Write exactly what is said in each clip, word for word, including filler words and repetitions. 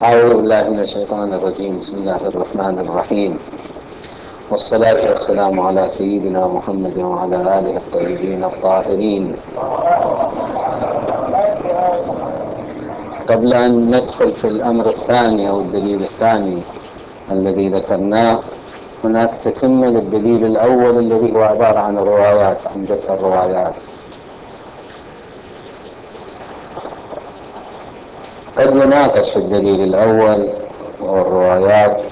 أعوذ بالله من الشيطان الرجيم. بسم الله الرحمن الرحيم، والصلاة والسلام على سيدنا محمد وعلى آله الطيبين الطاهرين. قبل أن ندخل في الأمر الثاني أو الدليل الثاني الذي ذكرناه، هناك تتمة للدليل الأول الذي هو عبارة عن الروايات، عمدة الروايات. قد يناقش في الدليل الأول والروايات.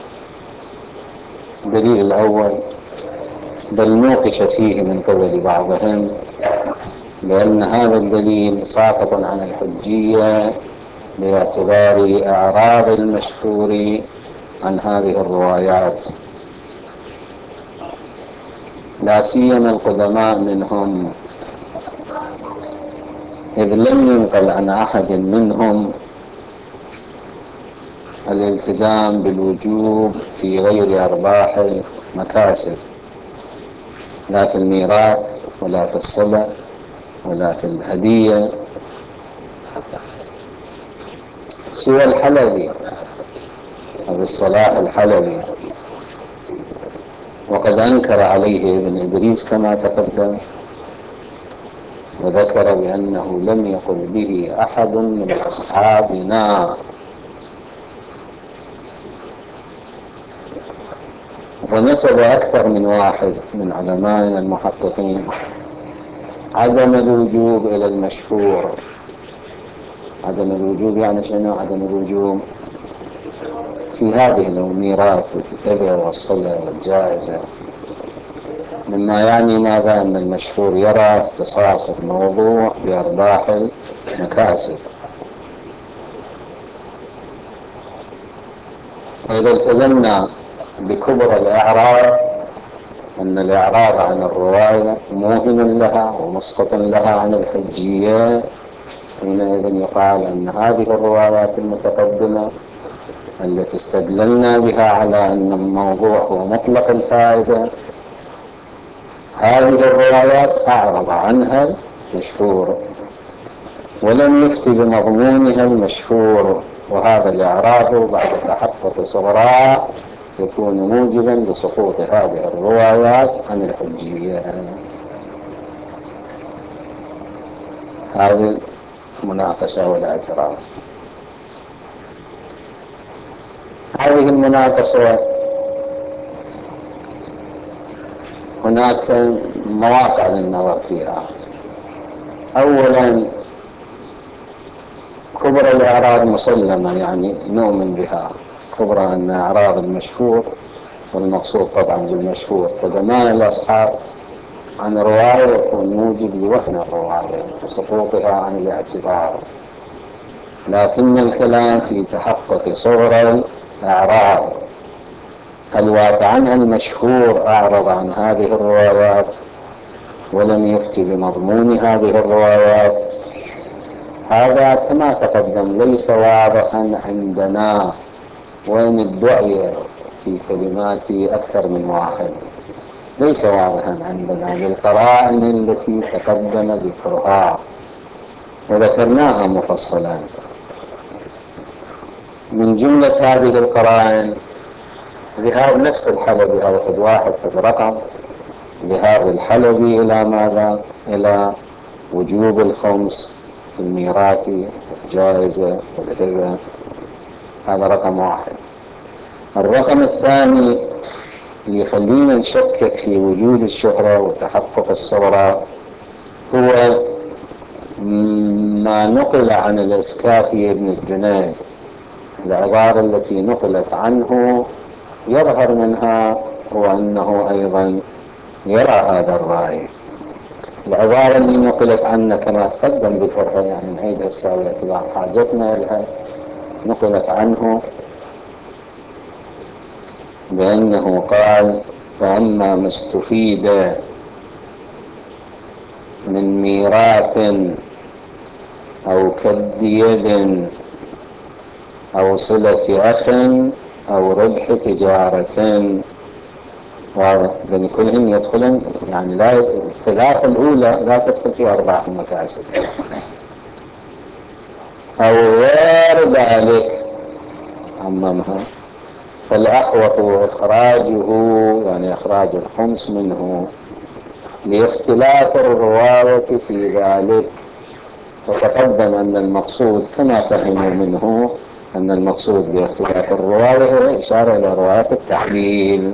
الدليل الأول بل نوقش فيه من قبل بعضهم بأن هذا الدليل ساقط عن الحجية باعتبار إعراض المشهور عن هذه الروايات، لا سيما القدماء منهم، إذ لم ينقل عن أحد منهم الالتزام بالوجوب في غير أرباح المكاسب، لا في الميراث ولا في الصلة ولا في الهدية، سوى الحلبي أبو الصلاح الحلبي. وقد أنكر عليه ابن إدريس كما تقدم، وذكر بأنه لم يقل به أحد من أصحابنا. ونسب أكثر من واحد من علمائنا المحققين عدم الوجوب إلى المشهور. عدم الوجوب يعني شنو؟ عدم الوجوب في هذه الميراث والهبة والصلة والجائزة، مما يعني ماذا؟ أن المشهور يرى اختصاص الموضوع بأرباح المكاسب. فإذا التزمنا بكبر الإعراض، أن الإعراض عن الرواية موهن لها ومسقط لها عن الحجية، حينئذ يقال أن هذه الروايات المتقدمة التي استدللنا بها على أن الموضوع هو مطلق الفائدة، هذه الروايات أعرض عنها المشهور ولم يفتي بمضمونها المشهور، وهذا الإعراض بعد تحقق صغرى يكون موجبا لسقوط هذه الروايات عن الحجية. هذه المناقشة والاعتراف. هذه المناقشة هناك مواقع للنظر فيها. أولا، كبرى الأعراض مسلمة، يعني نؤمن بها. كبرى أن أعراض المشهور، والمقصود طبعا بالمشهور قدماء الأصحاب، عن رواية يكون موجب لوهن الرواية وسقوطها عن الاعتبار. لكن الكلام في تحقق صغر الأعراض. هل واقعا المشهور أعرض عن هذه الروايات ولم يفتي بمضمون هذه الروايات؟ هذا كما تقدم ليس واضحا عندنا، وإن ادعي في كلماتي أكثر من واحد، ليس واضحا عندنا بالقرائن التي تقدم ذكرها وذكرناها مفصلا. من جملة هذه القرائن ذهاب نفس الحلبي، هذا فد واحد فد رقم، ذهاب الحلبي إلى ماذا؟ إلى وجوب الخمس في الميراث والجائزة والهبة. هذا رقم واحد. الرقم الثاني اللي يخلينا نشكك في وجود الشهرة وتحقق الصغرى هو ما نقل عن الإسكافي ابن الجنيد. العبارة التي نقلت عنه يظهر منها هو أنه أيضا يرى هذا الرأي. العبارة اللي نقلت عنه كما تقدم ذكرها، يعني نعيدها السابع باعتبار حاجتنا لها، نقلت عنه بأنه قال: فأما ما استفيد من ميراث أو كد يد أو صلة أخ أو ربح تجارة، وبين كلهم يدخلون، يعني لا الثلاثة الأولى لا تدخل في أرباح المكاسب، أو غير ذلك عممها، فالأحوط إخراجه، يعني إخراج الخمس منه لاختلاف الرواية في ذلك. وتقدم أن المقصود كما فهموا منه أن المقصود باختلاف الرواية هو إشارة إلى رواية التحليل،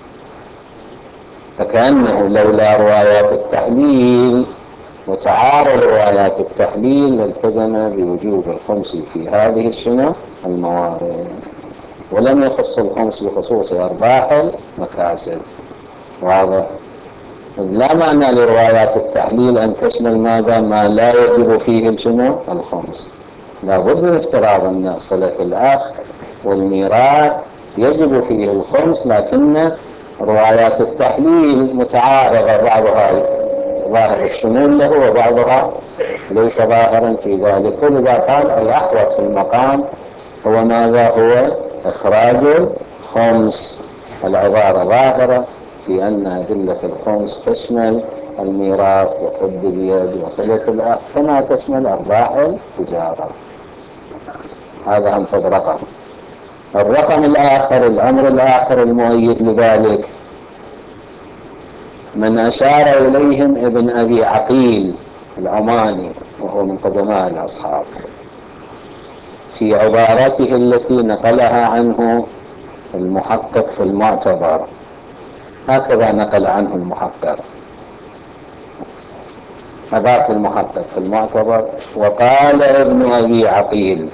فكأنه لولا روايات التحليل وتعارض روايات التحليل التزم بوجوب الخمس في هذه الشنو الموارد، ولم يخص الخمس بخصوص أرباح المكاسب. واضح؟ لا معنى لروايات التحليل أن تشمل ماذا؟ ما لا يجب فيه الشنو الخمس. لا بد من افتراض أن صلة الأخ والميراث يجب فيه الخمس، لكن روايات التحليل متعارضة، بعضها ظاهر الشمول له وبعضها ليس ظاهرا في ذلك. ولذا قال الأحوط في المقام هو ماذا؟ هو إخراج الخمس. العبارة ظاهرة في أن أدلة الخمس تشمل الميراث وقد اليد وصلة الأخ كما تشمل أرباح التجارة. هذا أنفذ رقم. الرقم الآخر، الأمر الآخر المؤيد لذلك، من أشار إليهم ابن أبي عقيل العماني، وهو من قدماء الأصحاب، في عبارته التي نقلها عنه المحقق في المعتبر. هكذا نقل عنه المحقق، أضاف المحقق في المعتبر: وقال ابن أبي عقيل.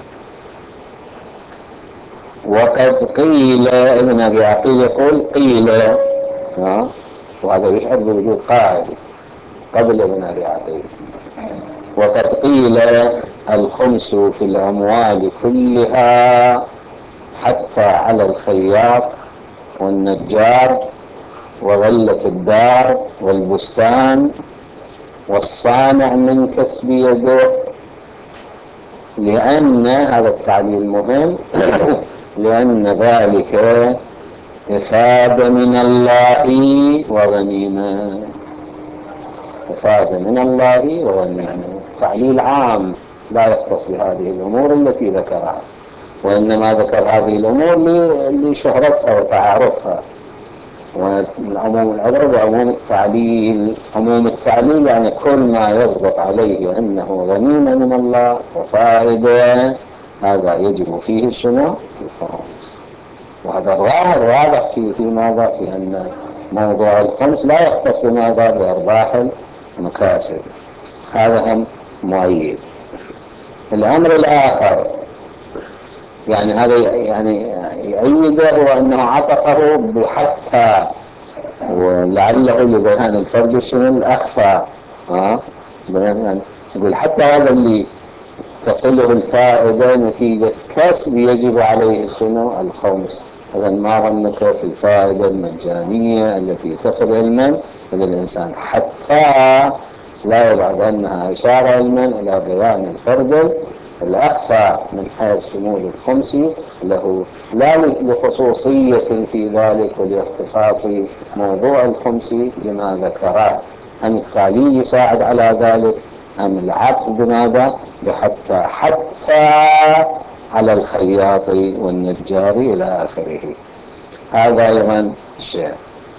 وقد قيل، ابن أبي عقيل يقول قيل، وهذا يشعر بوجود قائل قبل ابن أبي عقيل. وقد قيل الخمس في الأموال كلها حتى على الخياط والنجار وغلة الدار والبستان والصانع من كسب يده، لأن هذا التعليل مهم لأن ذلك إفادة من الله وغنيمة. إفادة من الله وغنيمة، تعليل عام لا يختص بهذه الأمور التي ذكرها، وإنما ذكر هذه الأمور لشهرتها وتعارفها. والعموم العبرة بعموم التعليل. عموم التعليل يعني كل ما يصدق عليه أنه غنيمة من الله وفائدة، هذا يجب فيه شنو الخمس. وهذا ظاهر واضح في في ماذا؟ في أن موضوع الخمس لا يختص بماذا؟ بأرباح المكاسب. هذا هم مؤيد. الأمر الآخر، يعني هذا يعني يؤيده، هو أنه عطفه بحتى، ولعله لبيان الفرج الشنو الأخفى. ها يعني يقول حتى هذا اللي تصله الفائدة نتيجة كسب يجب عليه شنو الخمس. إذا ما ظنك في الفائدة المجانية التي تصل علما إلى الإنسان، حتى لا يبعد أنها إشارة علما إلى بيان الفرد الأخفى من حيث شمول الخمس له، لا لخصوصية في ذلك ولاختصاص موضوع الخمس لما ذكره. أم التعليل يساعد على ذلك، أم العطف بماذا؟ بحتى حتى على الخياط والنجار إلى آخره. هذا أيضا الشيء.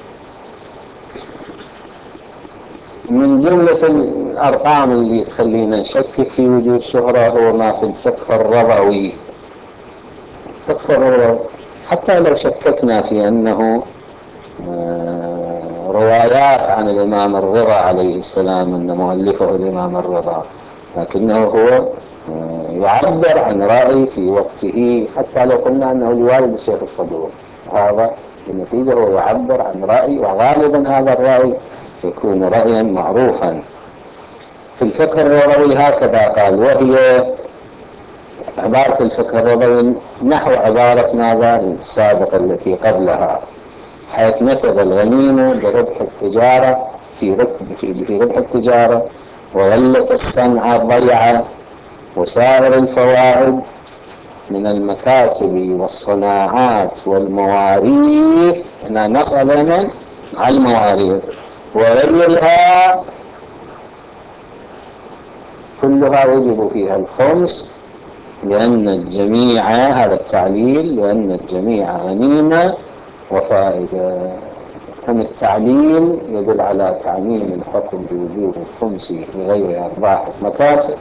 من جملة الأرقام اللي تخلينا نشكك في وجود شهرة هو ما في الفقه الرضوي. الفقه الرضوي حتى لو شككنا في أنه روايات عن الإمام الرضا عليه السلام أن مؤلفه الإمام الرضا، لكنه هو يعبر عن رأي في وقته، حتى لو قلنا أنه لوالد الشيخ الصدوق، هذا بالنتيجة هو يعبر عن رأي، وغالبا هذا الرأي يكون رأيا معروفا. في الفقه الرضوي هكذا قال، وهي عبارة الفقه الرضوي نحو عبارة ماذا السابقة التي قبلها، حيث نسب الغنيمة بربح التجارة في ربح, في ربح التجارة وغلة الصنعة ضيعة وسائر الفوائد من المكاسب والصناعات والمواريث. هنا نصل من على المواريث وغيرها كلها يجب فيها الخمس لأن الجميع، هذا التعليل، لأن الجميع غنيمة وفائدة. هم التعليل يدل على تعميم الحكم بوجوب الخمس في غير أرباح المكاسب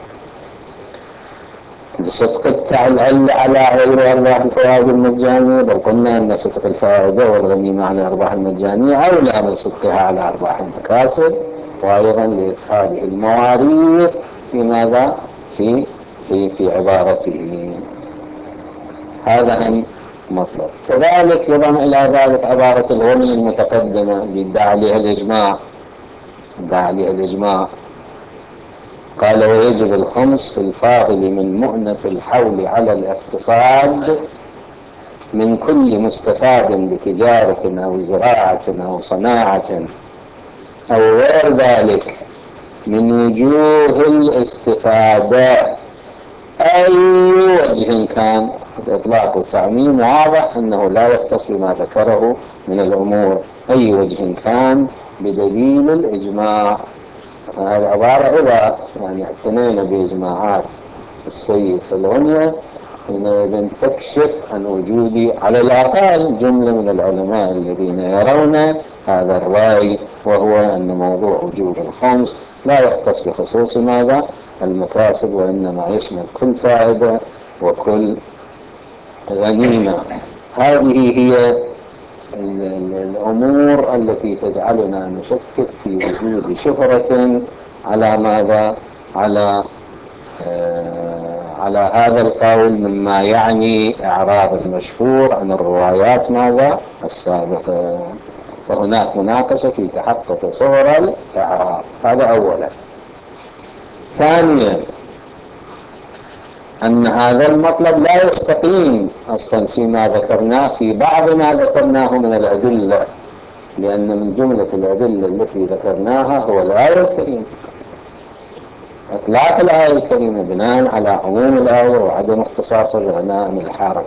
لصدق التعليل على غير أرباح الفوائد المجانية، بل قلنا أن صدق الفائدة والغنيمة على الأرباح المجانية أولى من صدقها على أرباح المكاسب، وأيضا لإدخال المواريث في ماذا؟ في في في عبارته. هذا هم مطلب. كذلك يضم إلى ذلك عبارة الغني المتقدمة اللي ادعى عليها الإجماع، ادعى عليها الإجماع قال: ويجب الخمس في الفاضل من مؤنة الحول على الاقتصاد من كل مستفاد بتجارة أو زراعة أو صناعة أو غير ذلك من وجوه الاستفادة، أي وجه كان. الإطلاق والتعميم واضح أنه لا يختص بما ذكره من الأمور، أي وجه كان بدليل الإجماع. هذه العبارة إذا يعني اعتنينا بإجماعات السيد في الغنية حينئذ تكشف عن وجود على الأقل جملة من العلماء الذين يرون هذا الرأي، وهو أن موضوع وجوب الخمس لا يختص بخصوص ماذا؟ المكاسب، وإنما يشمل كل فائدة وكل غنيمة. هذه هي الأمور التي تجعلنا نشكك في وجود شهرة على ماذا؟ على آه على هذا القول، مما يعني إعراض المشهور عن الروايات ماذا؟ السابقة. فهناك مناقشة في تحقق صور الإعراض، هذا أولا. ثانيا أن هذا المطلب لا يستقيم أصلا فيما ذكرناه، في بعض ما ذكرناه من الأدلة، لأن من جملة الأدلة التي ذكرناها هو الآية الكريمة، إطلاق الآية الكريمة بناء على عموم الآية وعدم اختصاص الغنائم الحرب.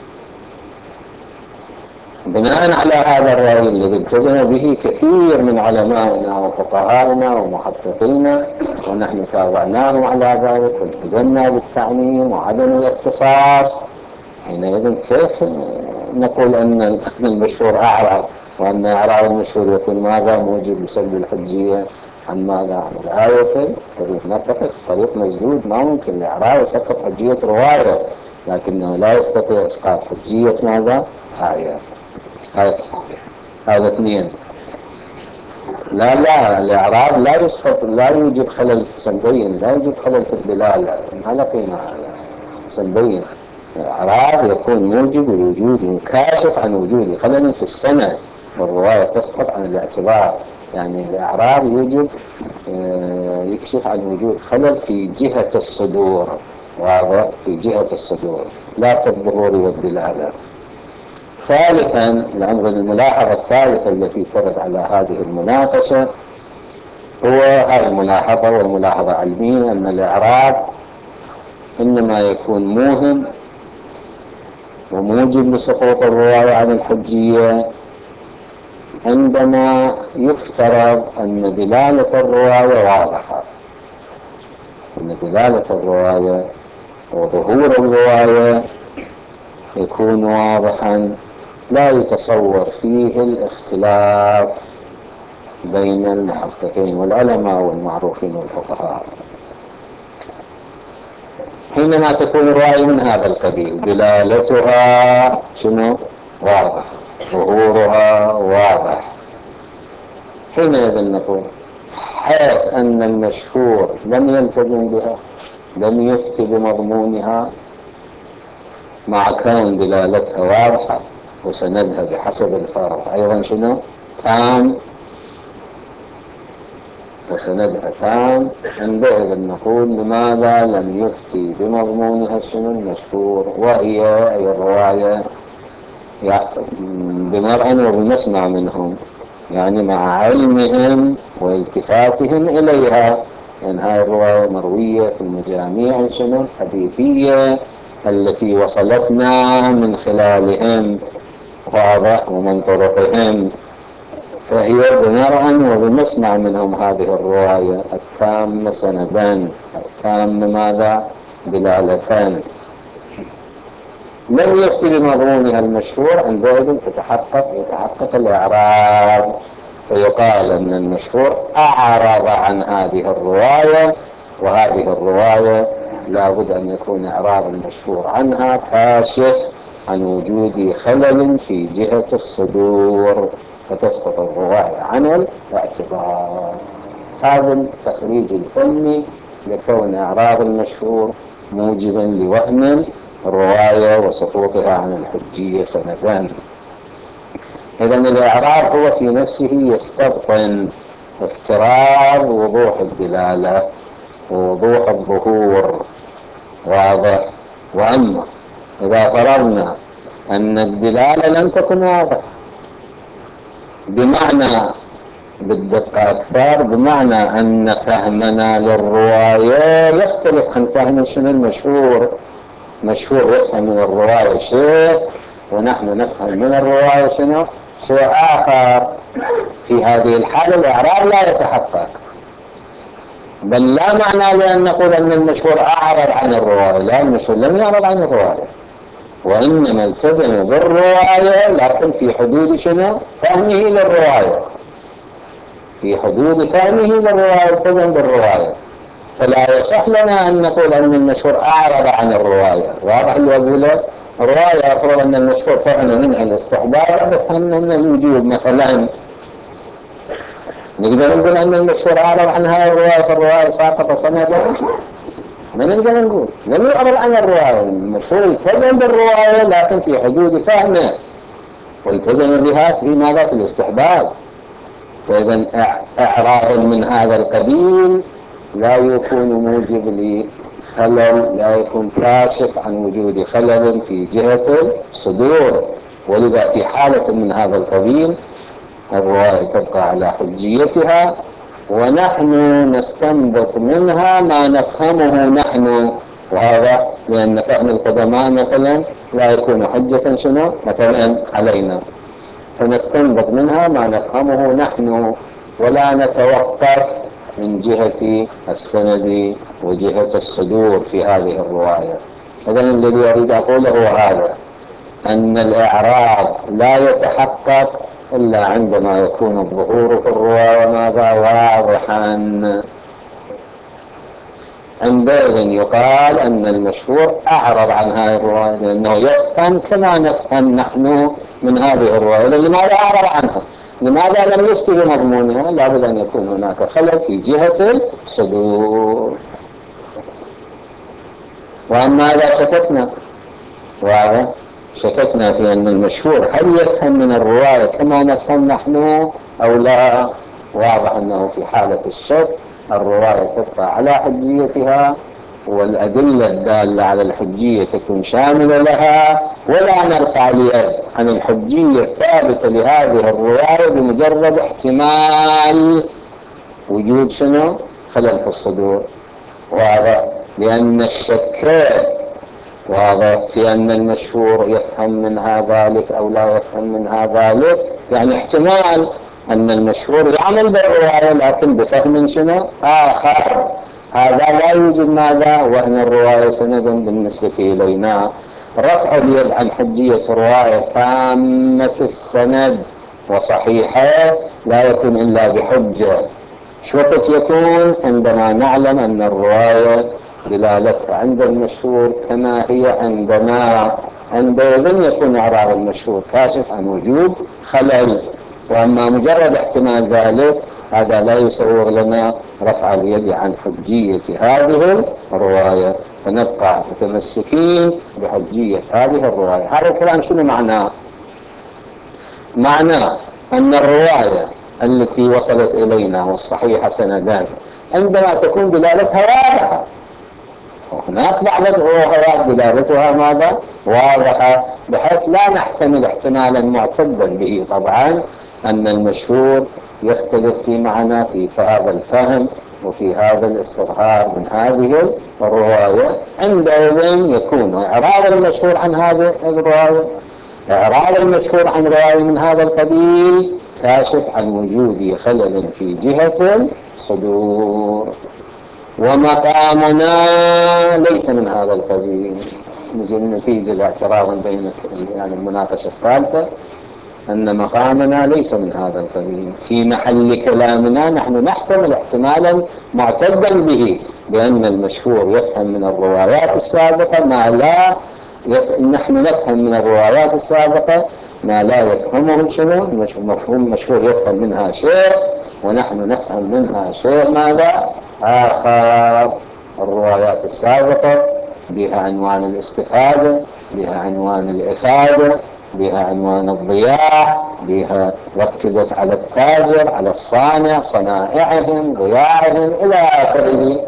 بناء على هذا الرأي الذي التزم به كثير من علمائنا وفقهائنا ومحققينا، ونحن تابعناهم على ذلك والتزمنا بالتعميم وعدم الاختصاص، حينئذ كيف نقول أن المشهور أعرض، وأن إعراض المشهور يكون ماذا؟ موجب لسلب الحجية عن ماذا؟ عن الآية الكريمة. نتفق طريق مسدود، ما ممكن الإعراض يسقط حجية رواية، لكنه لا يستطيع إسقاط حجية ماذا؟ آية. هذا اثنين. لا لا الإعراب لا يسقط، لا يوجب خلل سنبين، لا يوجب خلل في الدلالة، ما له قيمة سنبين. الإعراب يكون موجب وجود كاشف عن وجود خلل في السنة، والرواية تسقط عن الاعتبار. يعني الإعراب يوجب يكشف عن وجود خلل في جهة الصدور، واضح؟ في جهة الصدور لا في الظهور والدلالة. ثالثا، الأمر الملاحظة الثالثة التي ترد على هذه المناقشة هو هذه الملاحظة، والملاحظة علمية، أن الإعراب إنما يكون موهم وموجب لسقوط الرواية عن الحجية عندما يفترض أن دلالة الرواية واضحة، أن دلالة الرواية وظهور الرواية يكون واضحا لا يتصور فيه الاختلاف بين المحققين والعلماء والمعروفين والفقهاء. حينما تكون الرواية من هذا القبيل دلالتها شنو؟ واضح، ظهورها واضح، حينئذ نقول حيث أن المشهور لم يلتزم بها، لم يفتي بمضمونها، مع كون دلالتها واضحة، وسندها بحسب الفرض أيضا شنو؟ تام، وسندها تام، عندئذ نقول لماذا لم يفتي بمضمونها شنو؟ المشهور، وهي أي الرواية بمرء وبمسمع منهم، يعني مع علمهم والتفاتهم إليها، لأن هذه الرواية مروية في المجاميع شنو؟ الحديثية التي وصلتنا من خلالهم، واضح؟ ومن طرقهم، فهي بمرء وبمسمع منهم هذه الرواية التامة سندان، التامة ماذا؟ دلالتان. لم يفتي بمضمونها المشهور، عندئذ تتحقق يتحقق الإعراض، فيقال أن المشهور أعرض عن هذه الرواية، وهذه الرواية لا بد أن يكون إعراض المشهور عنها كاشف عن وجود خلل في جهة الصدور، فتسقط الرواية عن الاعتبار. هذا التخريج الفني لكون إعراض المشهور موجبا لوهم الرواية وسقوطها عن الحجية سندان. إذن الإعراب هو في نفسه يستبطن افتراض وضوح الدلالة ووضوح الظهور، واضح. وأما إذا فرضنا أن الدلالة لم تكن واضحة بمعنى بالدقة أكثر، بمعنى أن فهمنا للرواية يختلف عن فهم شنو المشهور. مشهور يفهم من الرواية شيء، ونحن نفهم من الرواية شنو شيء آخر. في هذه الحالة الإعراب لا يتحقق، بل لا معنى لأن نقول أن المشهور أعرض عن الرواية، لا، المشهور لم يعرض عن الرواية، وإنما التزم بالرواية لكن في حدود شنو فهمه للرواية، في حدود فهمه للرواية التزم بالرواية. فلا يصح لنا أن نقول أن المشهور أعرض عن الرواية. واضح اللي أقوله؟ الرواية أفرض أن المشهور فهم منها الاستحباب وفهم منها الوجوب مثلا، نقدر نقول أن المشهور أعرض عن هذه الرواية فالرواية ساقطة سندا؟ ما نقدر نقول، لم يعرض عن الرواية، المشهور التزم بالرواية لكن في حدود فهمه، والتزم بها في ماذا؟ في الاستحباب. فإذا إعراض من هذا القبيل لا يكون موجب لخلل، لا يكون كاشف عن وجود خلل في جهة الصدور. ولذا في حالة من هذا القبيل الرواية تبقى على حجيتها، ونحن نستنبط منها ما نفهمه نحن، وهذا لأن فهم القدماء مثلا لا يكون حجة شنو مثلا علينا، فنستنبط منها ما نفهمه نحن، ولا نتوقف من جهة السند وجهة الصدور في هذه الرواية. إذن الذي أريد أقوله هو هذا، أن الإعراب لا يتحقق إلا عندما يكون الظهور في الرواية ماذا؟ واضحا. عندئذ يقال أن المشهور أعرض عن هذه الرواية، لأنه يفهم كما نفهم نحن من هذه الرواية. لماذا أعرض عنها؟ لماذا لم يفتي بمضمونها؟ لابد أن يكون هناك خلل في جهة الصدور. وأما إذا شككنا، واضح، شككنا في أن المشهور هل يفهم من الرواية كما نفهم نحن أو لا، واضح أنه في حالة الشك الرواية تبقى على حجيتها، والأدلة الدالة على الحجية تكون شاملة لها، ولا نرفع اليد عن الحجية الثابتة لهذه الرواية بمجرد احتمال وجود شنو خلل في الصدور. واضح، لأن الشك واضح في أن المشهور يفهم منها ذلك أو لا يفهم منها ذلك، يعني احتمال أن المشهور يعمل بالرواية لكن بفهم شنو آخر، هذا لا يوجد ماذا وأن الرواية سندا بالنسبة إلينا. رفع اليد عن حجية رواية تامة السند وصحيحة لا يكون إلا بحجة. شو وقت يكون؟ عندما نعلم أن الرواية دلالتها عند المشهور كما هي عندنا، عندئذ يكون إعراب المشهور كاشف عن وجود خلل. وأما مجرد احتمال ذلك هذا لا يسوغ لنا رفع اليد عن حجية هذه الرواية، فنبقى متمسكين بحجية هذه الرواية. هذا الكلام شنو معناه؟ معناه أن الرواية التي وصلت إلينا والصحيحة سندان عندما تكون دلالتها واضحة، وهناك بعض الروايات دلالتها ماذا؟ واضحة، بحيث لا نحتمل احتمالا معتدا به طبعا أن المشهور يختلف في معنى في هذا الفهم وفي هذا الاستظهار من هذه الرواية. عندئذ يكون إعراض المشهور عن هذه الرواية، إعراض المشهور عن رواية من هذا القبيل كاشف عن وجود خلل في جهة الصدور، ومقامنا ليس من هذا القبيل. نتيجة لاعتراض بين يعني المناقشة الثالثة أن مقامنا ليس من هذا القبيل. في محل كلامنا نحن نحتمل احتمالا معتدا به بأن المشهور يفهم من الروايات السابقة ما لا يف... نحن نفهم من الروايات السابقة ما لا يفهمه شنو مفهوم مشهور يفهم منها شيء ونحن نفهم منها شيء ما لا آخر. الروايات السابقة بها عنوان الاستفادة، بها عنوان الإفادة، بها عنوان الضياع، بها ركزت على التاجر، على الصانع، صنائعهم، ضياعهم إلى آخره.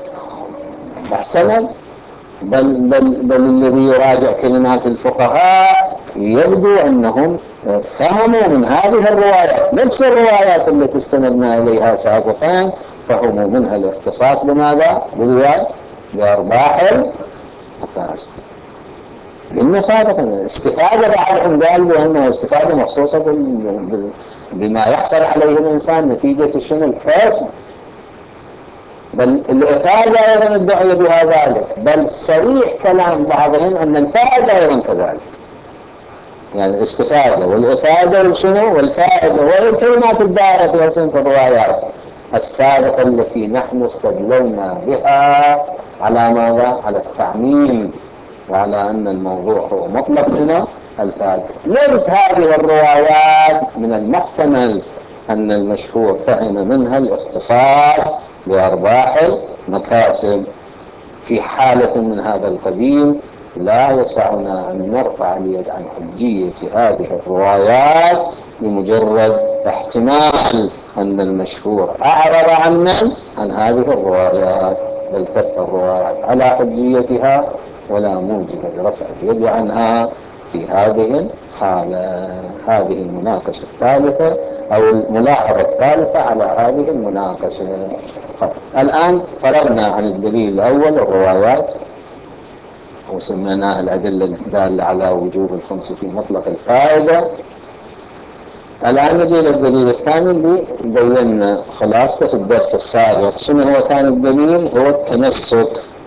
محتمل بل, بل, بل الذي يراجع كلمات الفقهاء يبدو أنهم فهموا من هذه الروايات نفس الروايات التي استندنا إليها سابقا، فهموا منها الاختصاص بماذا؟ بالوعد بأرباح الكاسب. إن سابقا استفادة بعضهم قال بأنها استفادة مخصوصة بما يحصل عليه الإنسان نتيجة شنو الكاسب، بل الإفادة أيضا الدعية بها ذلك، بل صريح كلام بعضهم أن الفائدة أيضا كذلك. يعني الاستفادة والإفادة والشنو والفائدة والكلمات الدائرة في ألسنة الروايات السابقة التي نحن استدللنا بها على ماذا؟ على التعميم وعلى أن الموضوع هو مطلق شنو؟ الفائدة. نفس هذه الروايات من المحتمل أن المشهور فهم منها الاختصاص بأرباح المكاسب. في حالة من هذا القبيل لا يسعنا أن نرفع اليد عن حجية هذه الروايات بمجرد احتمال أن المشهور أعرض عنا عن هذه الروايات، بل تبقى الروايات على حجيتها ولا موجب لرفع اليد عنها في هذه الحالة. هذه المناقشة الثالثة أو الملاحظة الثالثة على هذه المناقشة. الآن فرغنا عن الدليل الأول الروايات وسميناها الأدلة الدالة على وجوب الخمس في مطلق الفائدة. الآن نجي للدليل الثاني اللي بينا خلاصته في الدرس السابق. شنو هو كان الدليل؟ هو التمسك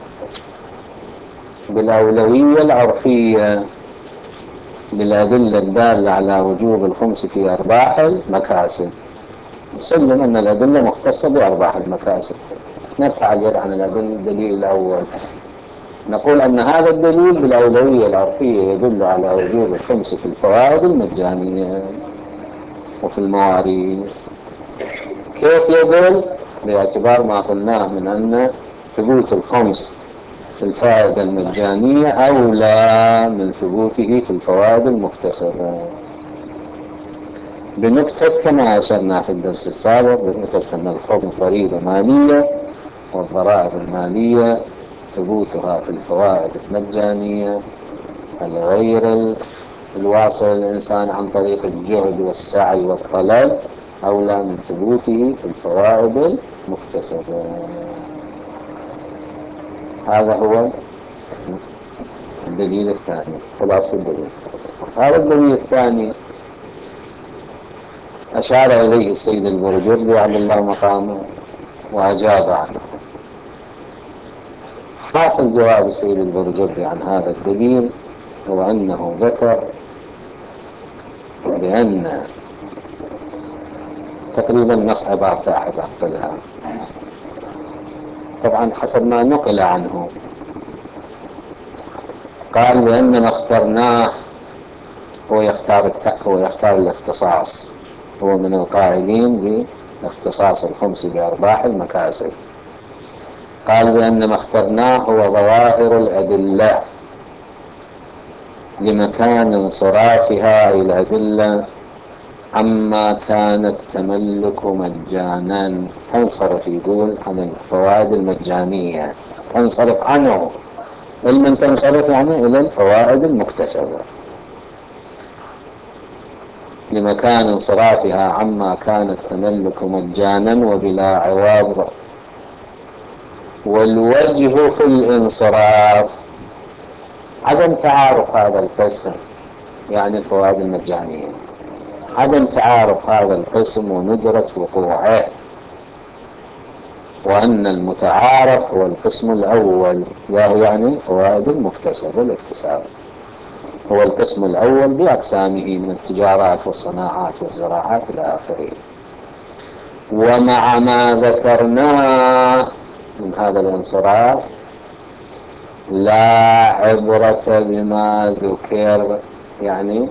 بالأولوية العرفية بالأدلة الدالة على وجوب الخمس في أرباح المكاسب. نسلم أن الأدلة مختصة بأرباح المكاسب، نرفع اليد عن الدليل الأول، نقول أن هذا الدليل بالأولوية العرفية يدل على وجوب الخمس في الفوائد المجانية وفي المواريث. كيف يدل؟ باعتبار ما قلناه من أن ثبوت الخمس في الفائدة المجانية أولى من ثبوته في الفوائد المكتسبة، بنكتة كما أشرنا في الدرس السابق بنكتة أن الخمس فريضة مالية والضرائب المالية ثبوتها في الفوائد المجانية الغير الواصل الإنسان عن طريق الجهد والسعي والطلب أولى من ثبوته في الفوائد المكتسبة. هذا هو الدليل الثاني، خلاص الدليل. هذا الدليل الثاني أشار إليه السيد البرجردي عبد الله مقامه وأجاب عنه. حاصل جواب السيد البرجردي عن هذا الدليل هو أنه ذكر بأن تقريبا نص عبارة أحببت الآن طبعا حسب ما نقل عنه، قال بأن ما اخترناه هو يختار هو يختار الاختصاص، هو من القائلين باختصاص الخمس بأرباح المكاسب. قال بأن ما اخترناه هو ظواهر الأدلة لمكان انصرافها إلى الأدلة عما كان التملك مجانا، تنصرف يقول عن الفوائد المجانية، تنصرف عنه من تنصرف يعني إلى الفوائد المكتسبة لمكان انصرافها عما كان التملك مجانا وبلا عوض. والوجه في الانصراف عدم تعارف هذا القسم، يعني الفوائد المجانية، عدم تعارف هذا القسم وندرة وقوعه وأن المتعارف هو القسم الأول، يعني فوائد المكتسب والاكتساب، هو القسم الأول بأقسامه من التجارات والصناعات والزراعات إلى آخره. ومع ما ذكرناه من هذا الانصراف لا عبرة بما ذكر، يعني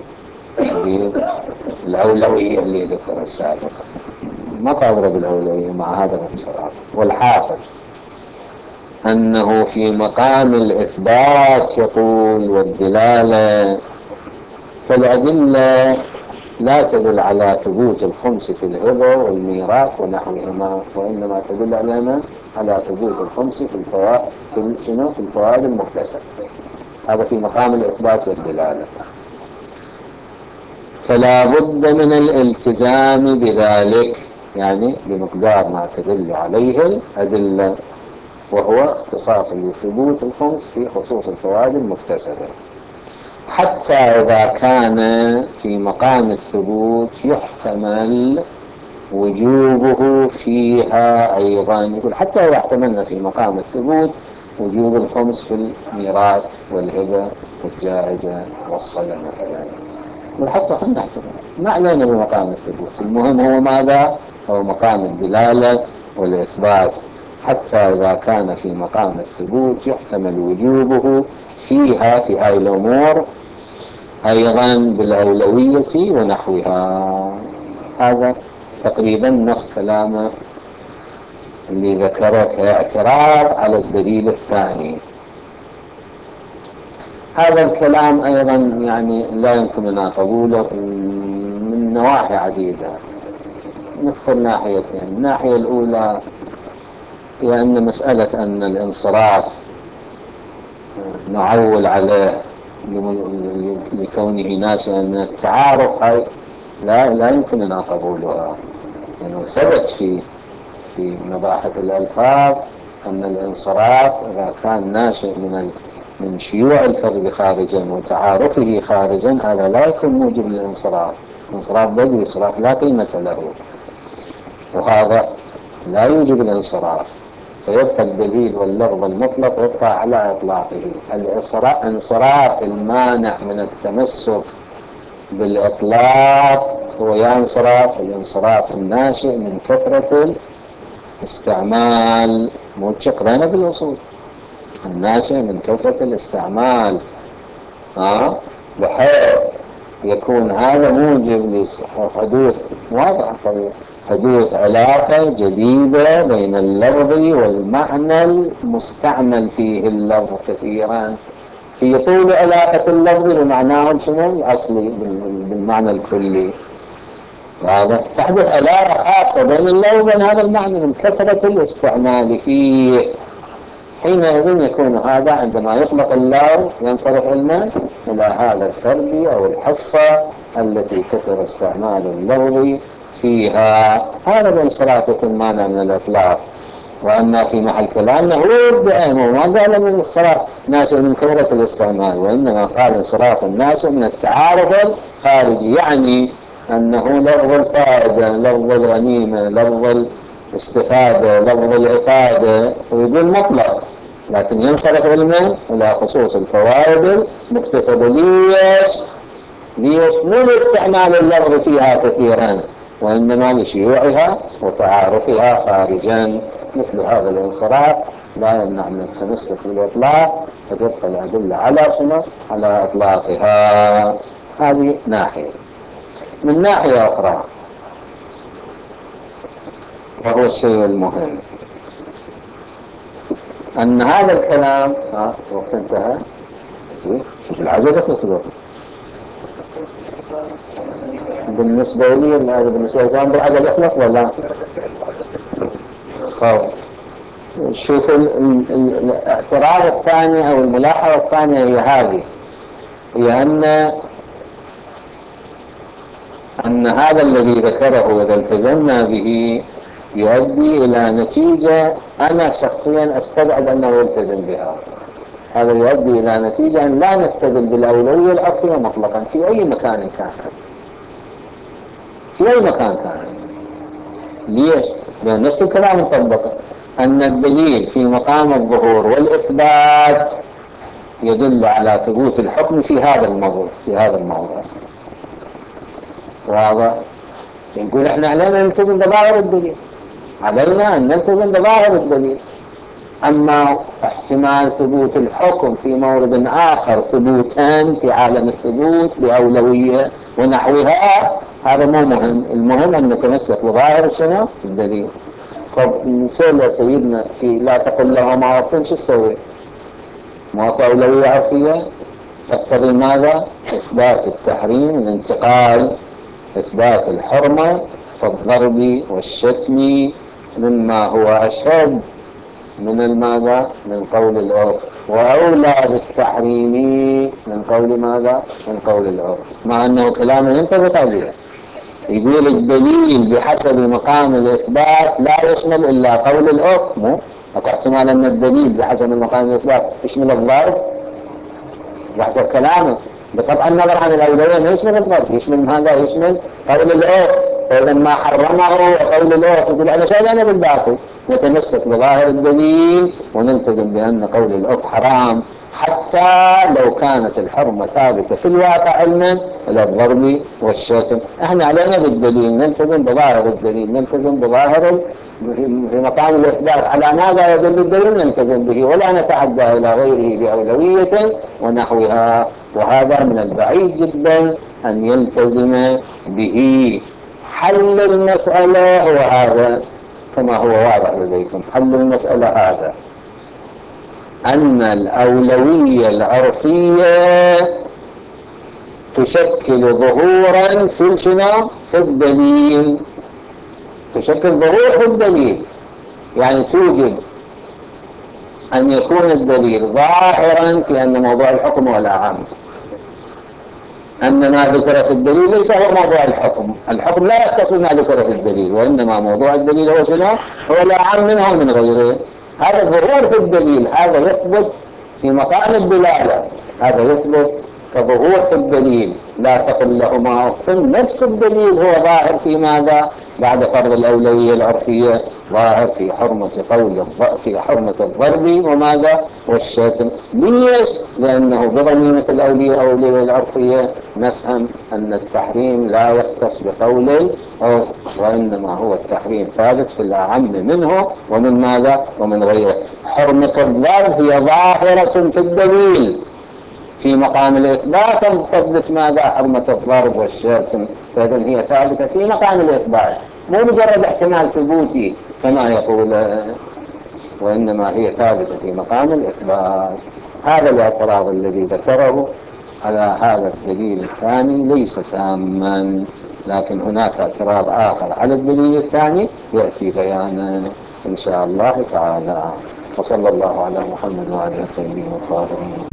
بالأولوية اللي ذكر السابق، ما تعبر بالأولوية مع هذا الانصراف. والحاصل أنه في مقام الإثبات يقول والدلالة، فالأدلة لا تدل على ثبوت الخمس في الهبة والميراث ونحوهما، وإنما تدل على على ثبوت الخمس في الفوائد في شنو في الفوائد المكتسبة. هذا في مقام الإثبات والدلالة، فلا بد من الالتزام بذلك، يعني بمقدار ما تدل عليه الأدلة، وهو اختصاص ثبوت الخمس في خصوص الفوائد المكتسبة، حتى إذا كان في مقام الثبوت يحتمل وجوبه فيها أيضا. يقول حتى إذا احتملنا في مقام الثبوت وجوب الخمس في الميراث والهبة والجائزة والصلة مثلا، وحتى خلنا نحتمل، ما علينا بمقام الثبوت، المهم هو ماذا؟ هو مقام الدلالة والإثبات. حتى إذا كان في مقام الثبوت يحتمل وجوبه فيها في هاي الأمور أيضا بالأولوية ونحوها. هذا تقريبا نص كلامه اللي ذكره كاعتراض على الدليل الثاني. هذا الكلام أيضا يعني لا يمكننا قبوله من نواحي عديدة. نذكر ناحيتين. الناحية الأولى هي أن مسألة أن الانصراف نعول عليه لكونه ناشئا من التعارف، هاي لا لا يمكننا قبولها، لأنه يعني ثبت في في مباحث الألفاظ أن الانصراف إذا كان ناشئ من من شيوع الفرد خارجا وتعارفه خارجا، هذا لا يكون موجب للانصراف. الانصراف بدوي، انصراف لا قيمة له، وهذا لا يوجب الانصراف، فيبقى الدليل واللفظ المطلق يبقى على إطلاقه. الانصراف المانع من التمسك بالإطلاق هو ينصرف الانصراف الناشئ من كثرة الاستعمال، مو تشقرنا بالوصول، الناشئ من كثرة الاستعمال، ها بحيث يكون هذا موجب لحدوث واضح حدوث علاقة جديدة بين اللفظ والمعنى المستعمل فيه اللفظ كثيرا، في طول علاقة اللفظ بمعناه شنو الأصلي بالمعنى الكلي. هذا تحدث علاقة خاصة بين اللفظ وبين هذا المعنى من كثرة الاستعمال فيه. حينئذ يكون هذا عندما يطلق اللفظ ينصرف علما إلى هذا الفرد أو الحصة التي كثر استعمال اللفظ فيها، هذا الانصراف يكون مانع من الإطلاق. وأما في محل كلامنا هو بأنه ما قال من الانصراف ناشئ من كثرة الاستعمال، وإنما قال انصراف الناشئ من التعارف الخارجي، يعني أنه لفظ الفائدة، لفظ الغنيمة، لفظ الاستفادة، لفظ الإفادة، ويقول مطلق، لكن ينصرف علما إلى خصوص الفوائد المكتسبة. ليش؟ ليش؟ مو لاستعمال اللفظ فيها كثيرا، وإنما لشيوعها وتعارفها خارجا. مثل هذا الانصراف لا يمنع من التمسك بالإطلاق، فتبقى الأدلة على شنو؟ على إطلاقها. هذه ناحية. من ناحية أخرى، وهو الشيء المهم، أن هذا الكلام ها وقت انتهى. شوف العجلة في الوقت بالنسبة لي، هذا بالنسبة لي كان بالعجل يخلص ولا خاف. شوف الاعتراض الثاني أو الملاحظة الثانية هي هذه، هي أن أن هذا الذي ذكره وإذا التزمنا به يؤدي إلى نتيجة أنا شخصيا أستبعد أنه يلتزم بها. هذا يؤدي إلى نتيجة أن لا نستدل بالأولوية العقلية مطلقا في أي مكان كانت، في أي مكان كانت. ليش؟ لأن نفس الكلام مطبق. أن الدليل في مقام الظهور والإثبات يدل على ثبوت الحكم في هذا الموضوع في هذا الموضوع واضح؟ يقول احنا علينا نلتزم بظاهر الدليل، علينا أن نلتزم بظاهر الدليل. أما احتمال ثبوت الحكم في مورد آخر ثبوتان في عالم الثبوت بأولوية ونحوها، هذا مو مهم. المهم أن نتمسك بظاهر شنو؟ الدليل. فنسأل سيدنا في لا تقل له ما وفن، شو تسوي؟ ماكو أولوية عرفية تقتضي ماذا؟ إثبات التحريم، الانتقال، إثبات الحرمة فالضرب والشتم مما هو أشد من الماذا؟ من قول العرف، وأولى بالتحريم من قول ماذا؟ من قول العرف، مع أنه كلام ينطبق عليه. يقول الدليل بحسب مقام الإثبات لا يشمل إلا قول العرف. مو أكو احتمال أن الدليل بحسب مقام الإثبات يشمل الضرب بحسب كلامه، بقطع النظر عن الأولوية ما يشمل الضرب، يشمل هذا، يشمل قول العرف. فإذا ما حرمه وقول العرف يقول أنا شايلنا بالباطل. نتمسك بظاهر الدليل ونلتزم بأن قول العرف حرام، حتى لو كانت الحرمة ثابتة في الواقع علما إلى الضرب والشتم. احنا علينا بالدليل، نلتزم بظاهر الدليل، نلتزم بظاهر في مقام الإثبات على ماذا يدل الدليل نلتزم به، ولا نتعدى إلى غيره بأولوية ونحوها. وهذا من البعيد جدا أن يلتزم به. حل المسألة هو هذا كما هو واضح لديكم. حل المسألة هذا أن الأولوية العرفية تشكل ظهورا في شنو؟ في الدليل، تشكل ظهور في الدليل، يعني توجب أن يكون الدليل ظاهرا في أن موضوع الحكم هو الأعم، أن ما ذكر في الدليل ليس هو موضوع الحكم. الحكم لا يختص ما ذكر في الدليل، وإنما موضوع الدليل هو شنو؟ هو الأعم منه ومن غيره. هذا الظهور في الدليل هذا يثبت في مقام الدلالة، هذا يثبت كظهور في الدليل. لا تقل لهما أف، نفس الدليل هو ظاهر في ماذا؟ بعد فرض الأولوية العرفية ظاهر في حرمة قول في حرمة الضرب وماذا؟ والشتم. ليش؟ لأنه بضميمة الأولوية العرفية نفهم أن التحريم لا يختص بقول العرف، وإنما هو التحريم ثابت في الأعم منه ومن ماذا؟ ومن غيره. حرمة الضرب هي ظاهرة في الدليل، في مقام الإثبات تثبت ماذا؟ حرمة الضرب والشتم. فإذا هي ثابتة في مقام الإثبات، مو مجرد احتمال ثبوتي كما يقول، وإنما هي ثابتة في مقام الإثبات. هذا الاعتراض الذي ذكره على هذا الدليل الثاني ليس تاما، لكن هناك اعتراض آخر على الدليل الثاني يأتي بيانا إن شاء الله تعالى. وصلى الله على محمد وعلى آله الطيبين الطاهرين.